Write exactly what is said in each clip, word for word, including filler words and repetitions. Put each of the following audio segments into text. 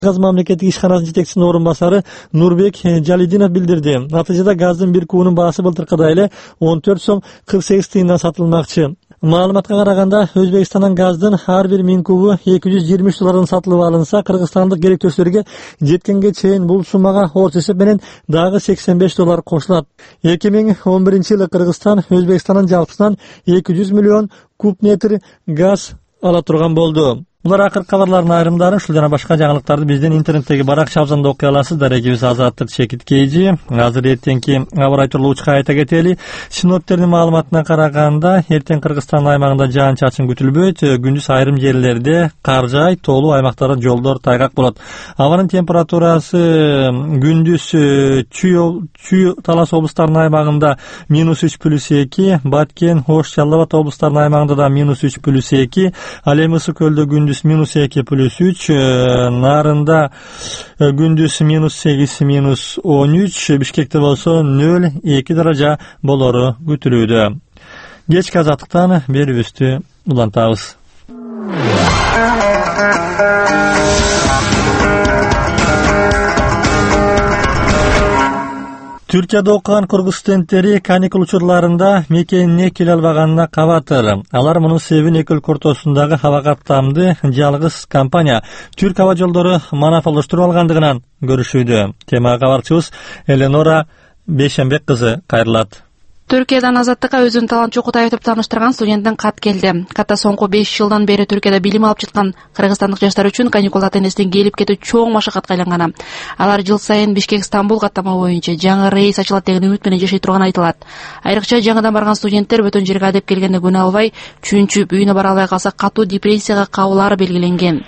Gaz мамлекеттик ишканасынын жетекчисинин орун басары Нурбек Жалидинов билдирди. Натыйжада газдын бир кубунун баасы былтыркыдай эле он төрт сом кырк сегиз тыйындан сатылмакчы. Маалыматка караганда Өзбекстандан газдын ар бир миң кубу эки жүз жыйырма үч доллардан сатылып алынса, кыргызстандык керектөөчүлөргө жеткенге чейин бул суммага орто эсеп менен дагы сексен беш доллар кошулат. эки миң он биринчи жылы Кыргызстан Өзбекстандын жалпысынан эки жүз миллион куб метр газ ала турган болду. Булар акыркы кабарлардын айрымдарын, ушул жана башка жаңылыктарды биздин интернеттеги баракча абзанда окуй аласыздар. Экибиз Азаттык Чекит Кейжи. Азыр эртеңки аба ырайы тууралуу учка айта кетели. Синоптиктердин маалыматына караганда, эртең Кыргызстан аймагында жаан-чачын күтүлбөйт. Күндүз айрым жерлерде кар жай, тоолуу аймактарда жолдор тайгак болот. Абанын температурасы күндүз Чүй, Чүй Талас облустарынын аймагында минус үч плюс эки, Баткен, Ош, Жалал Абад облустарынын аймагында да минус үч плюс эки, ал эми Ысык көлдө күндүз минус эки плюс үч, Нарында күндүз минус сегиз минус он үч, Бишкекте болсо нөл эки даража болору күтүлүүдө. Кечки азаттыктан берүүбүздү улантабыз. Түркияда окуган кыргыз студенттери каникул учурларында мекенине келе албаганына кабатыр. Алар мунун себебин эки өлкө ортосундагы аба каттамды жалгыз компания Түрк аба жолдору монополдоштуруп алгандыгынан көрүшүүдө. Темага кабарчыбыз Эленора Бейшембек кызы кайрылат. Түркиядан Азаттыкка өзүн талант чокут айтып тааныштырган студенттин кат келди. Катта соңку беш жылдан бери Түркияда билим алып жаткан кыргызстандык жаштар үчүн каникул ата-энесинин келип кетүү чоң машакатка айланган. Алар жыл сайын Бишкек-Стамбул каттама боюнча жаңы рейс ачылат деген үмүт менен жашай турган айтылат. Айрыкча жаңыдан барган студенттер бөтөн жерге адеп келгенде күнө албай, чүнчүп үйүнө бара албай калса катуу депрессияга кабылары белгиленген.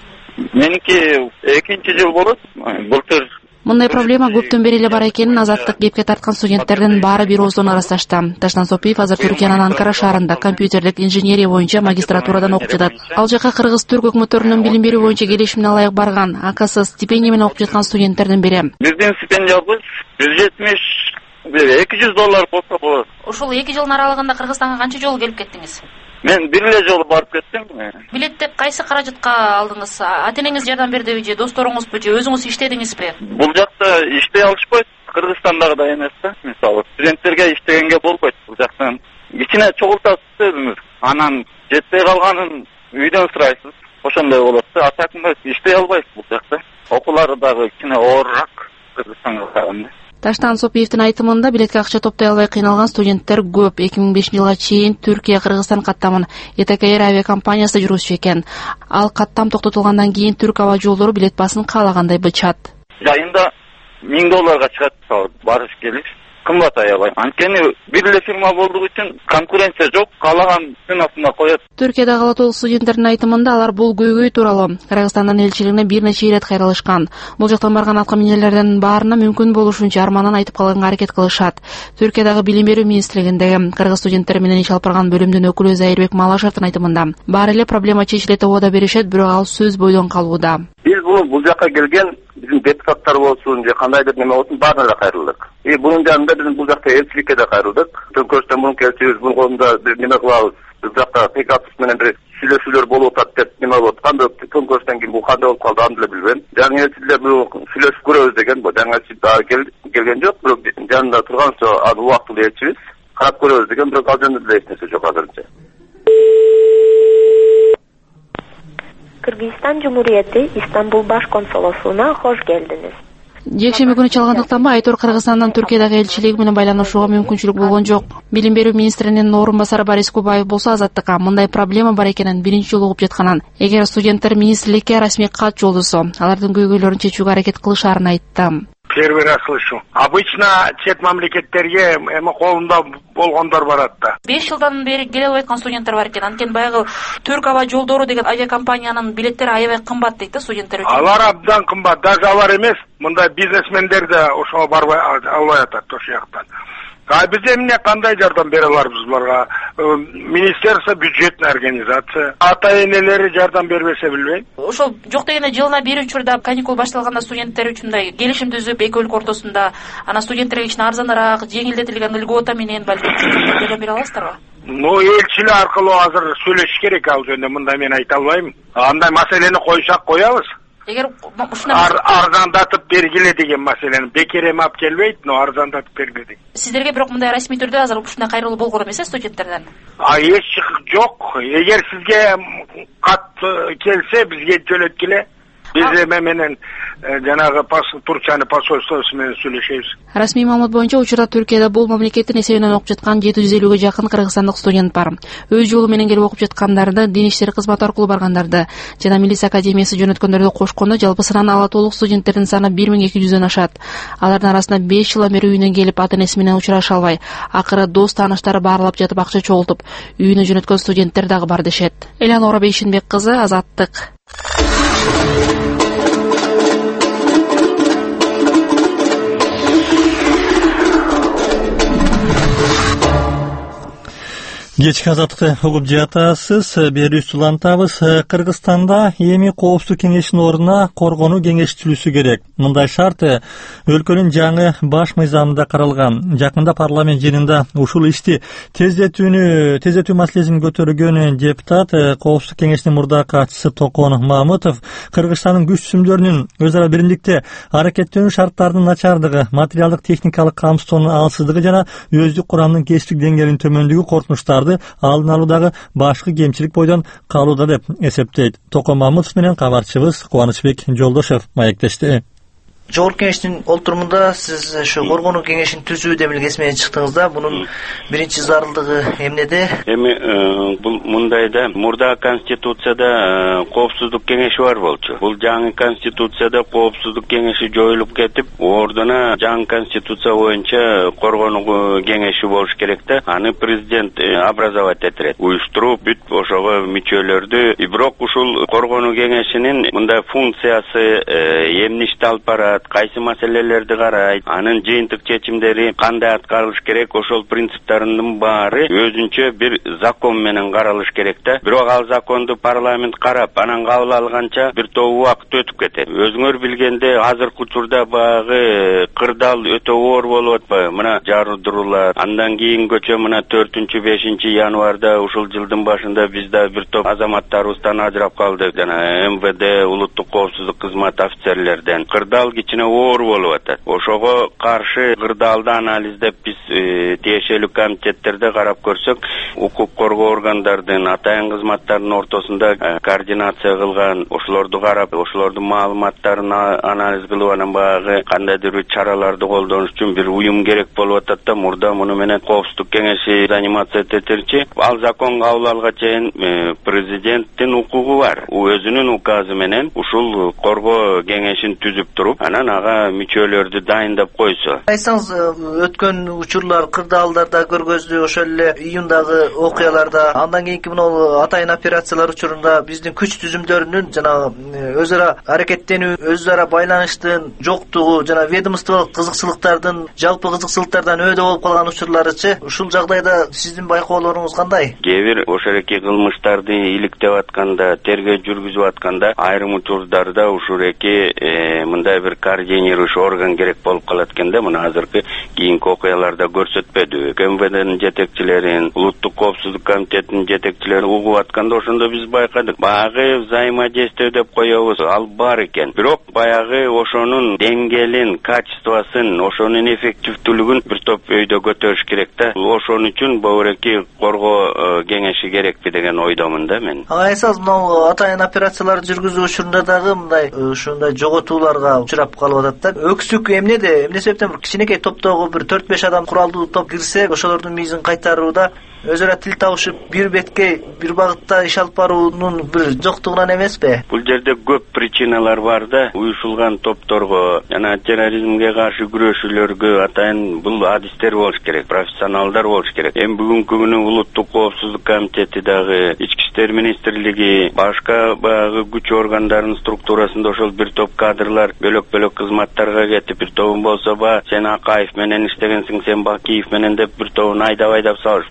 Меники экинчи жыл болот. Былтыр Мындай проблема көптөн бери эле бар экенин Азаттык кепке тарткан студенттердин баары бир ооздон ырасташты. Таштан Сопиев азыр Түркиянын Анкара шаарында компьютерлик инженерия боюнча магистратурадан окуп жатат. Ал жака кыргыз-түрк өкмөттөрүнүн билим берүү боюнча келишимине ылайык барган, акысыз стипендия менен окуп жаткан студенттердин бири. Биздин стипендиябыз жүз жетимиш эки жүз доллар болсо болот. Ушул эки жылдын аралыгында Кыргызстанга канча жолу келип кеттиңиз? Мен бир эле жолу барып кеттим. Билетти кайсы каражатка алдыңыз? Ата-энеңиз жардам бердиби же досторуңузбу же өзүңүз иштедиңизби? Бул жакта иштей алышпайт. Кыргызстандагыдай эмес да. Мисалы, студенттерге иштегенге болбойт. Бул жактан кичине чогултасыз өзүңүз. Анан жетпей калганын үйдөн сурайсыз. Ошондой болот да. Атакында иштей албайсыз бул жакта. Окуулары дагы кичине оорураак Кыргызстанга караганда. Таштан Сопиевдин айтымында билетке акча топтой албай кыйналган студенттер көп. эки миң бешинчи жылга чейин Түркия Кыргызстан каттамын Этакейр авиакомпаниясы жүргүзчү экен. Ал каттам токтотулгандан кийин Түрк аба жолдору билет баасын каалагандай бычат. Жайында миң долларга чыгат, барыш келиш. Кымбат аябай. Анткени бир эле фирма болдугу үчүн конкуренция жок, каалаган ценасына коет. Түркияда калатуу студенттердин айтымында алар бул көйгөй тууралуу Кыргызстандын элчилигине бир нече ирет кайрылышкан. Бул жактан барган аткаминерлердин баарына мүмкүн болушунча арманын айтып калганга аракет кылышат. Түркиядагы билим берүү министрлигиндеги кыргыз студенттери менен иш алып барган бөлүмдүн өкүлү Зайырбек Малашевдин айтымында баары эле проблема чечилет деп убада беришет, бирок ал сөз бойдон калууда. Биз бул бул жакка келген биздин депутаттар болсун же кандайдыр неме болсун баарына да кайрылдык. И бунун жанында биз бул жакта элчиликке да кайрылдык. Төңкөрүштөн мурунку элчибиз бул коомдо бир неме кылабыз. Биз жакта Пекатов менен бир сүйлөшүүлөр болуп атат деп неме болот. Кандай төңкөрүштөн кийин бул кандай болуп калды аны деле билбейм. Жаңы элчилер бул сүйлөшүп көрөбүз деген бу. Жаңы элчи дагы келген жок, бирок жанында турганча ал убактылуу элчибиз карап көрөбүз деген, бирок ал жөнүндө деле эч нерсе жок азырынча. Кыргызстан Жумурияти Истанбул баш консулосуна хош келдиңиз. Жекшемби күнү чалгандыктанбы Айтор Кыргызстандан Түркиядагы элчилиги менен байланышууга мүмкүнчүлүк болгон жок. Билим берүү министринин орун басары Борис Кубаев болсо Азаттыкка мындай проблема бар экенин биринчи жолу угуп жатканын, эгер студенттер министрликке расмий кат жолдосо, алардын көйгөйлөрүн чечүүгө аракет кылышаарын айтты. Первый раз слышу. Обычно чет мамлекеттерге эми колунда болгондор барат да. беш жылдан бери келип аткан студенттер бар экен. Анткени баягы Түрк аба жолдору деген авиакомпаниянын билеттери аябай кымбат дейт да студенттер үчүн. Алар абдан кымбат, даже алар эмес, мындай бизнесмендер да ошого барбай албай атат ошол жактан. А биз эмне кандай жардам бере аларбыз буларга? Министерство бюджетная организация, ата-энелери жардам бербесе билбейм. Ошол жок дегенде жылына бир учурда каникул башталганда студенттер үчүн да келишим түзүп эки өлкө ортосунда ана студенттерге кичине арзаныраак, жеңилдетилген льгота менен балким жардам бере аласыздарбы? Ну, элчилер аркылуу азыр сүйлөшүш керек ал жөнүндө, мындай мен айта албайм. Андай маселени койсак коябыз. Эгер ушуна арзандатып бергиле деген маселени бекер эми алып келбейт, но арзандатып бергиле деген. Сиздерге бирок мындай расмий түрдө азыр ушундай кайрылуу болгон эмес, студенттерден? А эч жок. Эгер сизге кат келсе, бизге жөнөткүлө. Биз эме менен жанагы Туркиянын посольствосу менен сүйлөшөбүз. Расмий маалымат боюнча учурда Түркияда бул мамлекеттин эсебинен окуп жаткан жети жүз элүүгө жакын кыргызстандык студент бар. Өз жолу менен келип окуп жаткандарды, дин иштери кызматы аркылуу баргандарды жана милиция академиясы жөнөткөндөрдү кошкондо жалпысынан ала толук студенттердин саны бир миң эки жүздөн ашат. Алардын арасында беш жылдан бери үйүнөн келип ата энеси менен учураша албай, акыры дос тааныштары баарлап жатып акча чогултуп, үйүнө жөнөткөн студенттер дагы бар дешет. Элеонора Бейшинбек кызы, Азаттык. Кечки Азаттыкты угуп жатасыз. Берүүсү улантабыз. Кыргызстанда эми коопсуздук кеңешинин ордуна коргонуу кеңешчилүүсү керек. Мындай шарт өлкөнүн жаңы баш мыйзамында каралган. Жакында парламент жыйынында ушул ишти тездетүүнү тездетүү маселесин көтөргөн депутат коопсуздук кеңешинин мурдагы катчысы Токон Мамытов Кыргызстандын күч түзүмдөрүнүн өз ара биримдикте аракеттенүү шарттарынын начардыгы, материалдык техникалык камсыздоонун алсыздыгы жана өздүк курамдын кесиптик деңгээлинин төмөндүгү коркунучтарды алдын алуудагы башкы кемчилик бойдон калууда деп эсептейт. Токон Мамытов менен кабарчыбыз Кубанычбек Жолдошев маектешти. Жогорку кеңештин олтурумунда сиз ушу коргонуу кеңешин түзүү демилгеси менен чыктыңыз да. Бунун биринчи зарылдыгы эмнеде? Эми бул мындайда, мурда конституцияда коопсуздук кеңеши бар болчу. Бул жаңы конституцияда коопсуздук кеңеши жоюлуп кетип, ордуна жаңы конституция боюнча коргонуу кеңеши болуш керек да. Аны президент образовать этет. Уюштуруп бүт ошого мүчөлөрдү. Бирок ушул коргонуу кеңешинин мындай функциясы эмне ишти алып барат, кайсы маселелерди карайт, анын жыйынтык чечимдери кандай аткарылыш керек, ошол принциптарынын баары өзүнчө бир закон менен каралыш керек да. Бирок ал законду парламент карап, анан кабыл алганча бир топ убакыт өтүп кетет. Өзүңөр билгенде азыркы учурда багы кырдаал өтө оор болуп атпайбы? Мына жардыруулар, андан кийинкөчө мына төртүнчү бешинчи январда ушул жылдын башында биз да бир топ азаматтарыбыздан ажырап калдык. Жана эм вэ дэ улуттук коопсуздук кызматы офицерлерден кырдаал кичине оор болуп атат. Ошого каршы кырдаалды анализдеп биз тиешелүү комитеттерде карап көрсөк, укук коргоо органдардын атайын кызматтарынын ортосунда координация кылган, ошолорду карап, ошолордун маалыматтарын анализ кылып, анан багы кандайдыр бир чараларды колдонуш үчүн бир уюм керек болуп атат да. Мурда муну менен коопсуздук кеңеши заниматься этетирчи. Ал закон кабыл алга чейин президенттин укугу бар. Өзүнүн указы менен ушул коргоо кеңешин түзүп туруп, анан ага мүчөлөрдү дайындап койсо. Айтсаңыз, өткөн учурлар кырдаалдарда көргөздү, ошол эле июндагы окуяларда, андан кийинки мына атайын операциялар учурунда биздин күч түзүмдөрүнүн жана өз ара аракеттенүү, өз ара байланыштын жоктугу, жана ведомстволук кызыкчылыктардын, жалпы кызыкчылыктардан өйдө болуп калган учурларычы, ушул жагдайда сиздин байкоолоруңуз кандай? Кээ бир ошол эки кылмыштарды иликтеп атканда, тергөө жүргүзүп атканда, айрым учурларда ушул эки мындай бир координирующий орган керек болуп калат экен да. Мына азыркы кийинки окуяларда көрсөтпөдү. эм вэ дэнин жетекчилерин, улуттук коопсуздук комитетинин жетекчилерин угуп атканда ошондо биз байкадык. Баягы взаимодействие деп коебуз, ал бар экен. Бирок баягы ошонун деңгээлин, качествосын, ошонун эффективдүүлүгүн бир топ өйдө көтөрүш керек да. Ошон үчүн бөөрөки коргоо кеңеши керекпи деген ойдомун да мен. Айсыз, мына атайын операцияларды жүргүзүү учурунда дагы мындай ушундай жоготууларга учурап калып атат да. Өксүк эмнеде? Эмне себептен бир кичинекей топтогу бир төрт беш адам куралдуу топ кирсе, ошолордун миизин кайтарууда өз ара тил табышып, бир бетке, бир багытта иш алып баруунун бир жоктугунан эмеспи? Бул жерде көп причиналар бар да. Уюшулган топторго жана терроризмге каршы күрөшүүлөргө атайын бул адистер болуш керек, профессионалдар болуш керек. Эми бүгүнкү күнү улуттук коопсуздук комитети дагы, ички иштер министрлиги, башка багы күч органдарынын структурасында ошол бир топ кадрлар бөлөк-бөлөк кызматтарга кетип, бир тобун болсо ба сен Акаев менен иштегенсиң, сен Бакиев менен деп бир тобун айдап-айдап салышыптыр.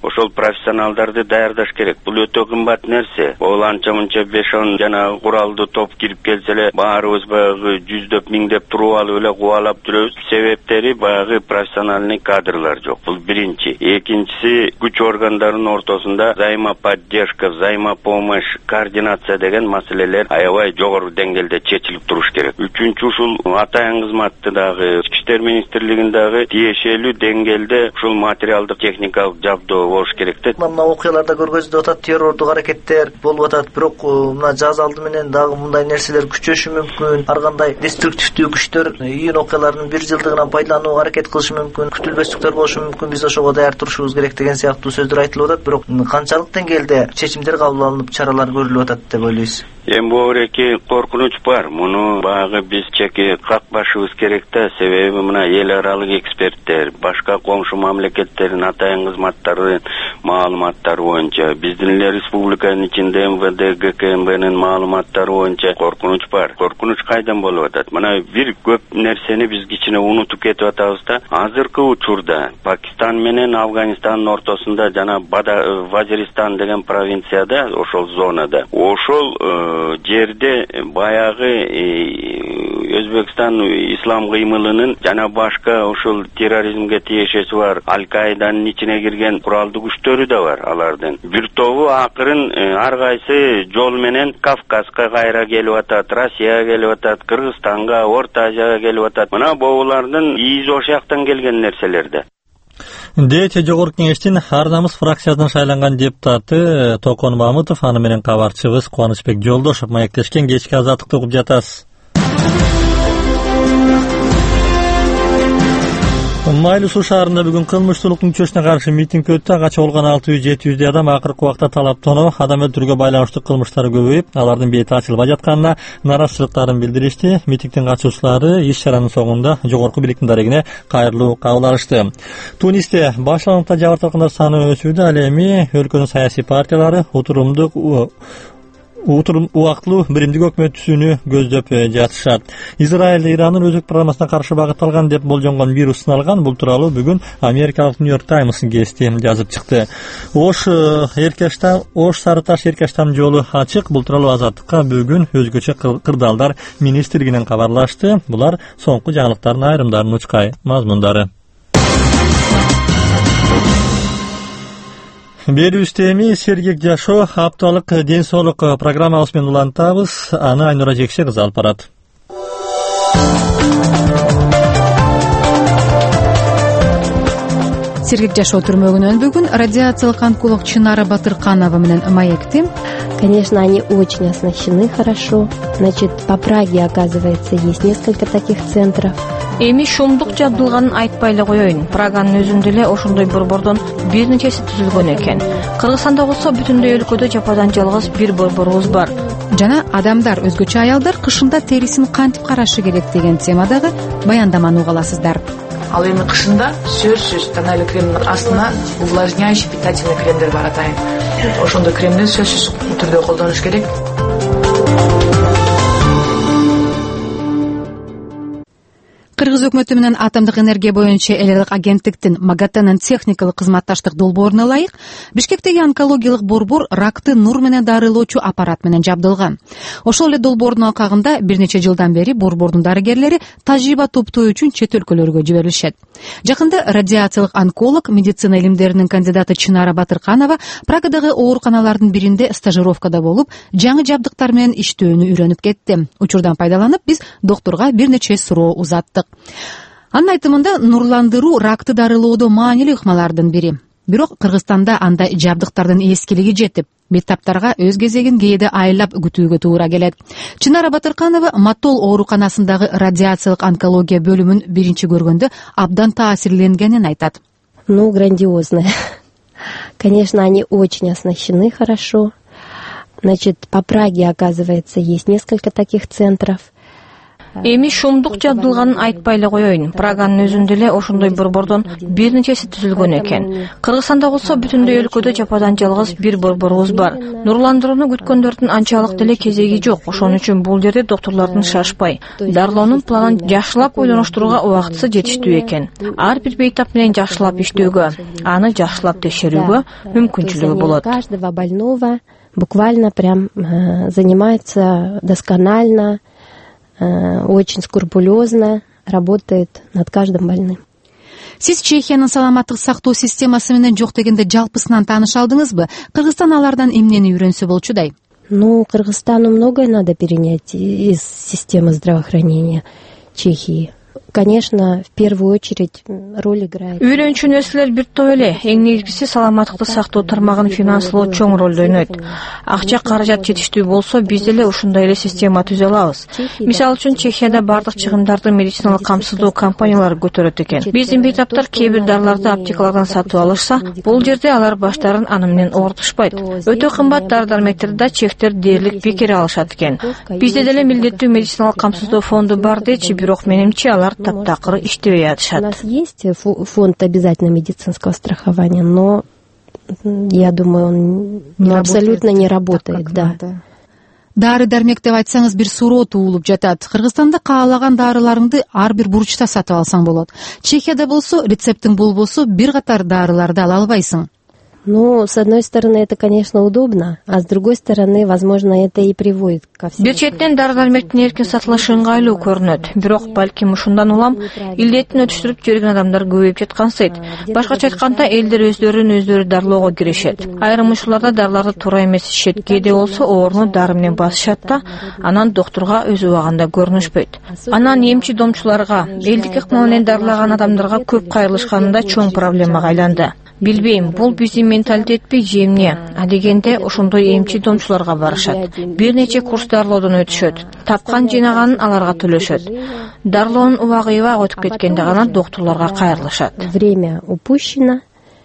ошол профессионалдарды даярдаш керек. Бул өтө кымбат нерсе. Бул анча мынча беш он жанагы куралдуу топ кирип келсе эле баарыбыз баягы жүздөп миңдеп туруп алып эле кубалап жүрөбүз. Себептери баягы профессиональный кадрлар жок. Бул биринчи. Экинчиси, күч органдарынын ортосунда взаимоподдержка, взаимопомощь, координация деген маселелер аябай жогору деңгээлде чечилип туруш керек. Үчүнчү, ушул атайын кызматты дагы ички иштер министрлигиндагы тиешелүү деңгээлде ушул материалдык техникалык жабдоо болуш керек да. Мына окуяларда көргөзүлүп атат, террордук аракеттер болуп атат, бирок мына жаз алды менен дагы мындай нерселер күчөшү мүмкүн. Ар кандай деструктивдүү күчтөр июнь окуяларынын бир жылдыгынан пайдаланууга аракет кылышы мүмкүн, күтүлбөстүктөр болушу мүмкүн. Биз ошого даяр турушубуз керек деген сыяктуу сөздөр айтылып атат, бирок канчалык деңгээлде чечимдер кабыл алынып, чаралар көрүлүп атат деп ойлойсуз? Эми бөбүреки коркунуч бар. Муну багы биз чеки какпашыбыз керек да. Себеби мына эл аралык эксперттер, башка коңшу мамлекеттердин атайын кызматтарынын маалыматтары боюнча, биздин эле республиканын ичинде эм вэ дэ, гэ ка эм бэнин маалыматтары боюнча коркунуч бар. Коркунуч кайдан болуп атат? Мына бир көп нерсени биз кичине унутуп кетип атабыз да. Азыркы учурда Пакистан менен Афганистандын ортосунда жана Вазиристан деген провинцияда, ошол зонада, ошол жерде баягы Өзбекстан ислам кыймылынын жана башка ушул терроризмге тиешеси бар Аль-Каиданын ичине кирген куралдуу күчтөрү да бар алардын. Бир тобу акырын ар кайсы жол менен Кавказга кайра келип атат, Россияга келип атат, Кыргызстанга, Орто Азияга келип атат. Мына булардын ийизи ошол жактан келген нерселерде. Дейче жогорку кеңештин Ар намыс фракциясынан шайланган депутаты Токон Мамытов, аны менен кабарчыбыз Кубанычбек Жолдошов маектешкен кечки азаттыкты угуп жатасыз. Майлуу суу шаарында бүгүн кылмыштуулуктун күчөшүнө каршы митинг өттү. Ага чогулган алты жүз жети жүздөй адам акыркы убакта талаптануу, адам өлтүрүүгө байланыштуу кылмыштары көбөйүп, алардын бети ачылбай жатканына наразычылыктарын билдиришти. Митингдин катышуучулары иш чаранын соңунда жогорку бийликтин дарегине кайрылуу кабыл алышты. Тунисте башланыкта жабыркагандар саны өсүүдө. Ал эми өлкөнүн саясий партиялары отурумдук Утурум убактылуу биримдик өкмөт түзүүнү көздөп жатышат. Израиль Ирандын өзөк программасына каршы багытталган деп болжонгон вирус сыналган. Бул тууралуу бүгүн америкалык Нью-Йорк Таймс гезити жазып чыкты. Ош Эркештам, Ош Сарыташ Эркештам жолу ачык. Бул тууралуу Азаттыкка бүгүн өзгөчө кырдаалдар министрлигинен кабарлашты. Булар соңку жаңылыктардын айрымдарын учкай мазмундары. Берүүбүздө эми сергек жашоо апталык ден соолук программабыз менен улантабыз. Аны Айнура Жекше кызы алып барат. Сергек жашоо түрмөгүнөн бүгүн радиациялык онколог Чынара Батырканова менен маекти. Конечно, они очень оснащены хорошо. Значит, по Праге, оказывается, есть несколько таких центров. Эми шумдук жабдылганын айтпай эле коеюн. Праганын өзүндө эле ошондой борбордон бир нечеси түзүлгөн экен. Кыргызстанда болсо бүтүндөй өлкөдө жападан жалгыз бир борборубуз бар. Жана адамдар, өзгөчө аялдар кышында терисин кантип карашы керек деген темадагы баяндаманы уга аласыздар. Ал эми кышында сөзсүз тональный кремдин астына увлажняющий питательный кремдер бар атайын. Ошондой кремди сөзсүз түрдө колдонуш керек. Кыргыз өкмөтү менен атомдук энергия боюнча эл аралык агенттиктин Магатанын техникалык кызматташтык долбооруна ылайык Бишкектеги онкологиялык борбор ракты нур менен дарылоочу аппарат менен жабдылган. Ошол эле долбоордун алкагында бир нече жылдан бери борбордун дарыгерлери тажрыйба топтоо үчүн чет өлкөлөргө жиберилишет. Жакында радиациялык онколог, медицина илимдеринин кандидаты Чынара Батырканова Прагадагы ооруканалардын биринде стажировкада болуп, жаңы жабдыктар менен иштөөнү үйрөнүп кетти. Учурдан пайдаланып, биз доктурга бир нече суроо узаттык. Анын айтымында нурландыруу ракты дарылоодо маанилүү ыкмалардын бири. Бирок Кыргызстанда андай жабдыктардын эскилиги жетип, беттаптарга өз кезегин кээде айлап күтүүгө туура келет. Чынара Батырканова Матол ооруканасындагы радиациялык онкология бөлүмүн биринчи көргөндө абдан таасирленгенин айтат. Ну, грандиозно. Конечно, они очень оснащены хорошо. Значит, по Праге, оказывается, есть несколько таких центров. Эми шумдук жабдылганын айтпай эле коеюн. Праганын өзүндө эле ошондой борбордон бир нечеси түзүлгөн экен. Кыргызстанда болсо бүтүндөй өлкөдө жападан жалгыз бир борборубуз бар. Нурландырууну күткөндөрдүн анчалык деле кезеги жок. Ошон үчүн бул жерде доктурлордун шашпай, дарылоонун планын жакшылап ойлонуштурууга убактысы жетиштүү экен. Ар бир бейтап менен жакшылап иштөөгө, аны жакшылап текшерүүгө мүмкүнчүлүгү болот. Каждого больного буквально прям э, занимается досконально, э, очень скрупулезно работает над каждым больным. Сиз Чехиянын саламаттык сактоо системасы менен жок дегенде жалпысынан тааныша алдыңызбы? Кыргызстан алардан эмнени үйрөнсө болчудай? Ну, Кыргызстану многое надо перенять из системы здравоохранения Чехии. Конечно, в первую очередь роль играет. Үйрөнчү нерселер бир топ эле. Эң негизгиси саламаттыкты сактоо тармагын финанслоо чоң ролду ойнойт. Акча каражат жетиштүү болсо, биз деле ушундай эле система түзө алабыз. Мисалы үчүн Чехияда бардык чыгымдарды медициналык камсыздоо компаниялары көтөрөт экен. Биздин бейтаптар кээ бир дарыларды аптекалардан сатып алышса, бул жерде алар баштарын аны менен оорутушпайт. Өтө кымбат дары-дармектерди да чектер дээрлик бекер алышат экен. Бизде деле милдеттүү медициналык камсыздоо фонду бар дечи, бирок менимче алар таптакыр иштебей атышат. У нас есть фонд обязательного медицинского страхования, но я думаю, он не абсолютно не работает, да. Дары дармек деп айтсаңыз бир суроо туулуп жатат. Кыргызстанда каалаган дарыларыңды ар бир бурчта сатып алсаң болот. Чехияда болсо рецептиң болбосо бир катар дарыларды ала албайсың. Ну, с одной стороны, это, конечно, удобно, а с другой стороны, возможно, это и приводит ко всему. Бир четинен дары-дармектин эркин сатылышы ыңгайлуу көрүнөт. Бирок балким ушундан улам илдеттин өтүштүрүп жүргөн адамдар көбөйүп жаткансыйт. Башкача айтканда, элдер өздөрүн өздөрү дарылоого киришет. Айрым учурларда дарыларды туура эмес ишет. Кээде болсо ооруну дары менен басышат да, анан доктурга өз убагында көрүнүшпөйт. Анан эмчи домчуларга, элдик ыкма менен дарылаган адамдарга көп кайрылышканында чоң проблемага айланды. Билбейм, бул биздин менталитетпи же эмне? А дегенде ошондой эмчи домчуларга барышат. Бир нече курс дарылоодон өтүшөт. Тапкан жыйнаганын аларга төлөшөт. Дарылоонун убагы ыбак өтүп кеткенде гана доктурларга кайрылышат. Время упущено,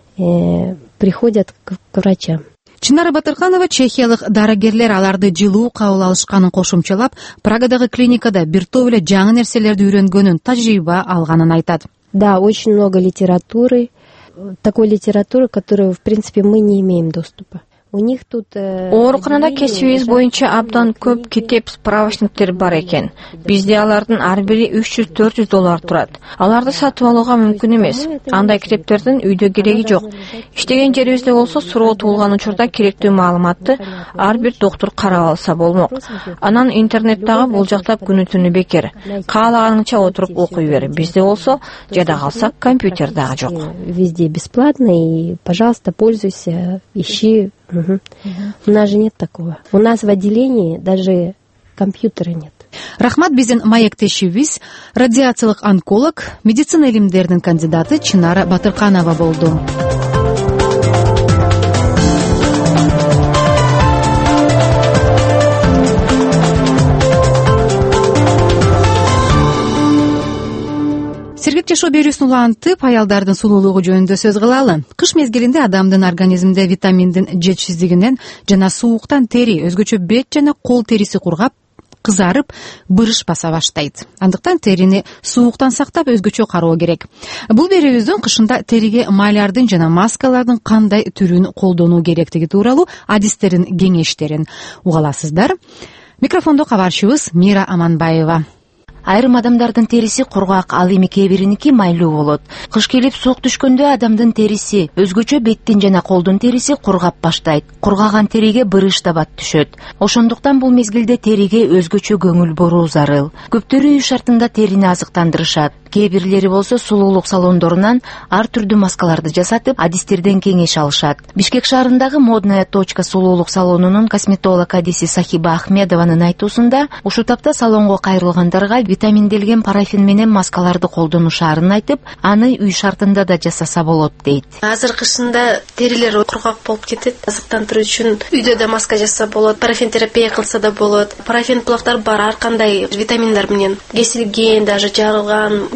э, приходят к врачам. Чынара Батырханова чехиялык дарыгерлер аларды жылуу кабыл алышканын кошумчалап, Прагадагы клиникада бир топ эле жаңы нерселерди үйрөнгөнүн, тажрыйба алганын айтат. Да, очень много литературы, такой литературы, которую, в принципе, мы не имеем доступа. У них тут ооруканада кесибибиз боюнча абдан көп китеп справочниктер бар экен. Бизде алардын ар бири үч жүз төрт жүз доллар турат. Аларды сатып алууга мүмкүн эмес. Андай китептердин үйдө кереги жок. Иштеген жерибизде болсо суроо туулган учурда керектүү маалыматты ар бир доктур карап алса болмок. Анан интернеттагы булжактап күнү түнү бекер. Каалаганыңча отуруп окуй бер. Бизде болсо жада калса компьютер дагы жок. Везде бесплатно, и, пожалуйста, пользуйся, ищи. Угу. Угу. У нас же нет такого. У нас в отделении даже компьютера нет. Рахмат, биздин маектешибиз радиациялык онколог, медицина илимдеринин кандидаты Чынара Батырканова болду. Сергек жашоо берүүсүн улантып, аялдардын сулуулугу жөнүндө сөз кылалы. Кыш мезгилинде адамдын организминде витаминдин жетишсиздигинен жана сууктан тери, өзгөчө бет жана кол териси кургап, кызарып, бырыш баса баштайт. Андыктан терини сууктан сактап өзгөчө кароо керек. Бул берүүбүздүн кышында териге малярдын жана маскалардын кандай түрүн колдонуу керектиги тууралуу адистерин, кеңештерин угаласыздар. Микрофондо кабарчыбыз Мира Аманбаева. Айрым адамдардын териси кургак, ал эми кээ бириники майлуу болот. Кыш келип суук түшкөндө адамдын териси, өзгөчө беттин жана колдун териси кургап баштайт. Кургаган териге бырыш табат түшөт. Ошондуктан бул мезгилде териге өзгөчө көңүл буруу зарыл. Көптөрү үй шартында терини азыктандырышат. Кээ бирлери болсо сулуулук салондорунан ар түрдүү маскаларды жасатып, адистерден кеңеш алышат. Бишкек шаарындагы Модная точка сулуулук салонунун косметолог адиси Сахиба Ахмедованын айтуусунда, ушул тапта салонго кайрылгандарга витаминделген парафин менен маскаларды колдонушаарын айтып, аны үй шартында да жасаса болот дейт. Азыр кышында терилер кургак болуп кетет. Азыктандыруу үчүн үйдө да маска жасаса болот, парафин терапия кылса да болот. Парафин булактар бар, ар кандай витаминдер менен кесилген, даже жарылган,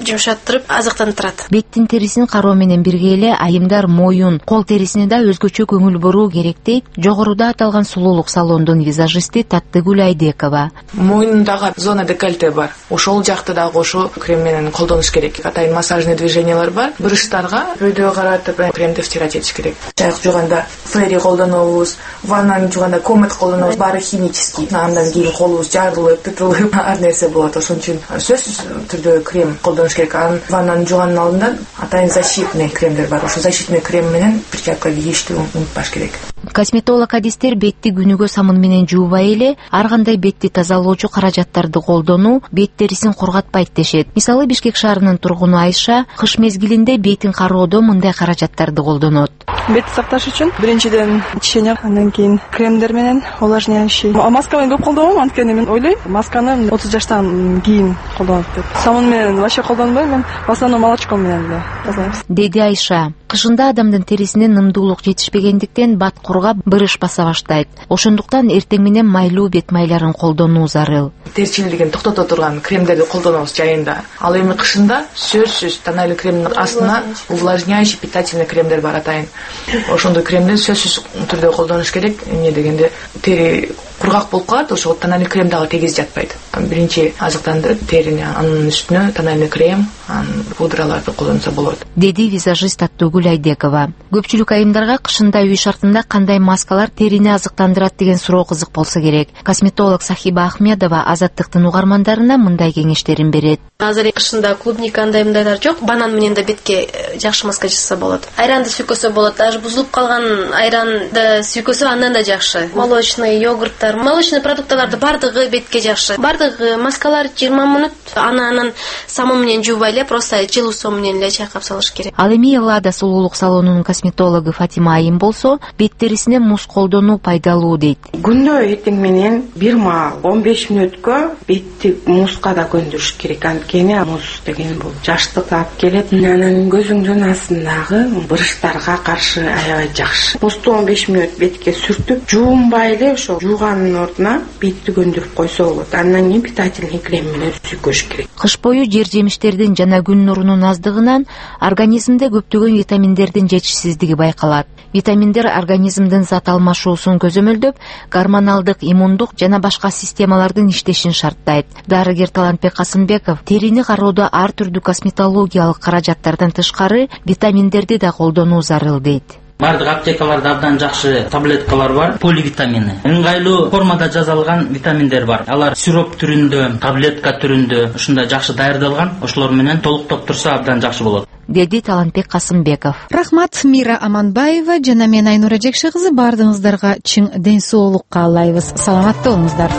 жумшаттырып азыктандырат. Беттин терисин кароо менен бирге эле айымдар моюн, кол терисине да өзгөчө көңүл буруу керек дейт жогоруда аталган сулуулук салондун визажисти Таттыгүл Айдекова. Мойнундагы зона декольте бар. Ошол жакты дагы ошо крем менен колдонуш керек. Атайын массажный движениялар бар. Бурыштарга өйдөгө каратып кремди втирать этиш керек. Чайык жууганда флери колдонобуз, ваннаны жууганда комет колдонобуз, баары химический. Андан кийин колубуз жарылып, тытылып, ар нерсе болот. Ошон үчүн сөзсүз түрдө крем колдонуш керек. Анан ваннаны жууганын алдында атайын защитный кремдер бар. Ошо защитный крем менен перчатка кийишти унутпаш керек. Косметолог адистер бетти күнүгө самын менен жуубай эле ар кандай бетти тазалоочу каражаттарды колдонуу бет терисин кургатпайт дешет. Мисалы Бишкек шаарынын тургуну Айша кыш мезгилинде бетин кароодо мындай каражаттарды колдонот. Бетти сакташ үчүн биринчиден тишене, андан кийин кремдер менен увлажняющий. Маска менен көп колдонбойм, анткени мен ойлойм, масканы отуз жаштан кийин колдонот деп. Самын менен вообще колдонбойм, мен в основном молочком менен эле тазалайм. Деди Айша. Кышында адамдын терисине нымдуулук жетишпегендиктен бат кургап бырыш баса баштайт. Ошондуктан эртең менен майлуу бет майларын колдонуу зарыл. Терчилдигин токтото турган кремдерди колдонобуз жайында. Ал эми кышында сөзсүз тональный кремдин астына увлажняющий питательный кремдер бар атайын. Ошондой кремди сөзсүз түрдө колдонуш керек. Эмне дегенде тери кургак болуп калат, ошо тональный крем дагы тегиз жатпайт. Биринчи азыктандырып терини, анын үстүнө тональный крем, анан пудраларды колдонсо болот. Деди визажист Таттыгүл Айдекова. Көпчүлүк айымдарга кышында үй шартында кандай маскалар терини азыктандырат деген суроо кызык болсо керек. Косметолог Сахиба Ахмедова Азаттыктын угармандарына мындай кеңештерин берет. Азыр кышында клубника андай мындайлар жок. Банан менен да бетке жакшы маска жасаса болот. Айранды сүйкөсө болот. Даже бузулуп калган айранды сүйкөсө андан да жакшы. Молочный, йогурттар, молочный продукттарды бардыгы бетке жакшы. Бардыгы маскалар жыйырма мүнөт ананын самы менен жуубай эле, просто жылуу суу менен эле чайкап салыш керек. Ал эми Эллада сулуулук салонунун косметологу Фатима Айым болсо, бет терисине муз колдонуу пайдалуу дейт. Күндө эртең менен бир маал он беш мүнөткө бетти музга да көндүрүш керек. Анткени муз деген бул жаштыкты алып келет. Анан көзүңдүн астындагы бырыштарга каршы аябай жакшы. Музду он беш мүнөт бетке сүртүп, жуунбай эле ошо жууганын ордуна бетти көндүрүп койсо болот. Андан кийин питательный крем менен сүйкөш керек. Кыш бою жер жемиштердин жана күн нурунун аздыгынан организмде көптөгөн витаминдердин жетишсиздиги байкалат. Витаминдер организмдин зат алмашуусун көзөмөлдөп, гормоналдык, иммундук жана башка системалардын иштешин шарттайт. Дарыгер Талантбек Касымбеков терини кароодо ар түрдүү косметологиялык каражаттардан тышкары витаминдерди да колдонуу зарыл дейт. Бардык аптекаларда абдан жакшы таблеткалар бар, поливитамины. Ыңгайлуу формада жазылган витаминдер бар. Алар сироп түрүндө, таблетка түрүндө ушундай жакшы даярдалган. Ошолор менен толуктоп турса абдан жакшы болот, деди Талантбек Касымбеков. Рахмат, Мира Аманбаева жана мен Айнура Жекши кызы. Бардыгыңыздарга чың ден соолук каалайбыз. Саламатта болуңуздар.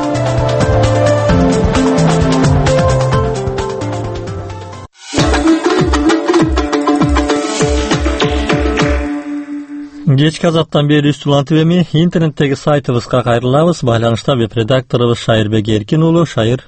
Кечки азаттан бери үстү улантып эми интернеттеги сайтыбызга кайрылабыз. Байланышта веб-редакторубуз Шайырбек Эркин уулу. Шайыр.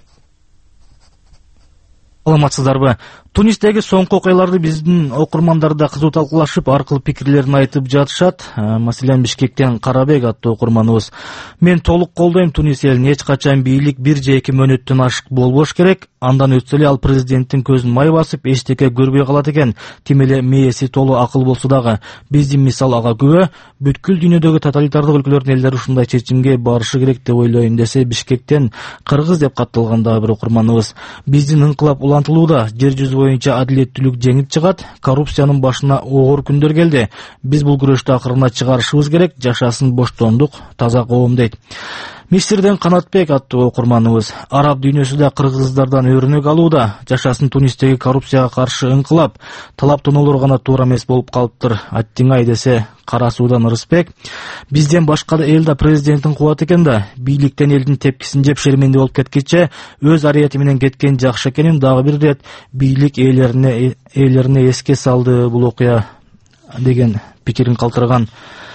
Саламатсыздарбы? Тунистеги соңку окуяларды биздин окурмандар да кызуу талкуулашып, ар кыл пикирлерин айтып жатышат. Маселен, Бишкектен Карабек аттуу окурманыбыз: "Мен толук колдойм Тунис элин. Эч качан бийлик бир же эки мөөнөттөн ашык болбош керек. Андан өтсө эле ал президенттин көзүн май басып, эчтеке көрбөй калат экен. Тим эле мээси толуу акыл болсо дагы. Биздин мисал ага күбө. Бүткүл дүйнөдөгү тоталитардык өлкөлөрдүн элдери ушундай чечимге барышы керек деп ойлойм" десе, Бишкектен Кыргыз деп катталган дагы бир окурманыбыз: "Биздин ыңкылап улантылууда. Жер жүзү боюнча адилеттүүлүк жеңип чыгат. Коррупциянын башына оор күндөр келди. Биз бул күрөштү акырына чыгарышыбыз керек. Жашасын боштондук, таза коом" дейт. Мисирден Канатбек аттуу окурманыбыз: "Араб дүйнөсү да кыргыздардан өрнөк алууда. Жашасын Тунистеги коррупцияга каршы ыңкылап, талап тоноолор гана туура эмес болуп калыптыр. Аттиңай" десе, Кара Суудан Рыспек: "Бизден башка да эл да президенттин кубат экен да. Бийликтен элдин тепкисин жеп шерменде болуп кеткиче өз арияти менен кеткен жакшы экенин дагы бир рет бийлик ээлерине ээлерине эске салды бул окуя" деген пикирин калтырган.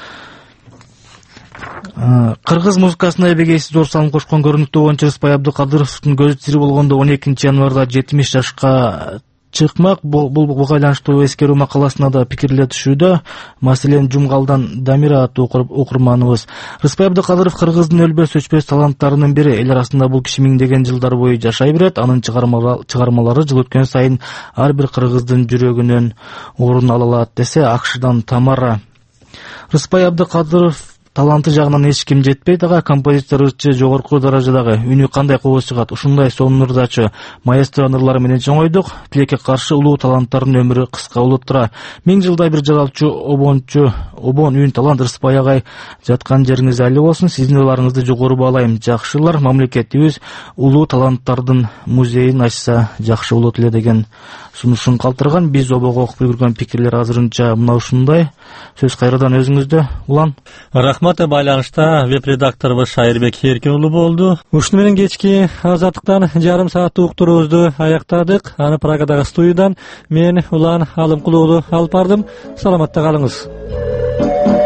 Кыргыз музыкасына эбегейсиз зор салым кошкон көрүнүктүү оюнчу Рыспай Абдыкадыровдун көзү тири болгондо он экинчи январда жетимиш жашка чыкмак. Бул буга байланыштуу эскерүү макаласына да пикирлер түшүүдө. Маселен, Жумгалдан Дамира аттуу окурманыбыз: Рыспай Абдыкадыров кыргыздын өлбөс өчпөс таланттарынын бири. Эл арасында бул киши миңдеген жылдар бою жашай берет. Анын чыгармалары жыл өткөн сайын ар бир кыргыздын жүрөгүнөн орун ала алат, десе Акшдан Тамара. Рыспай Абдыкадыров таланты жагынан эч ким жетпейт ага. Композитор ырчы жогорку даражадагы. Үнү кандай кобуз чыгат. Ушундай сонунурдачы маэстро ырлары менен чоңойдук. Тилекке каршы улуу таланттардын өмүрү кыска болуп тура. Миң жылдай бир жаралчу обончу обон үн талант Рыспай агай, жаткан жериңиз айлы болсун. Сиздин ырларыңызды жогору баалайм. Жакшылар, мамлекетибиз улуу таланттардын музейин ачса жакшы болот эле деген сунушун калтырган. Биз обого окуп үлгүргөн пикирлер азырынча мына ушундай. Сөз кайрадан өзүңүздө, Улан. Рахмат. Байланышта веб-редакторубуз Шайырбек Эркин уулу болду. Ушуну менен кечки азаттыктан жарым сааттык уктуруубузду аяктадык. Аны Прагадагы студиядан мен Улан Алымкулуу алып бардым. Саламатта калыңыз.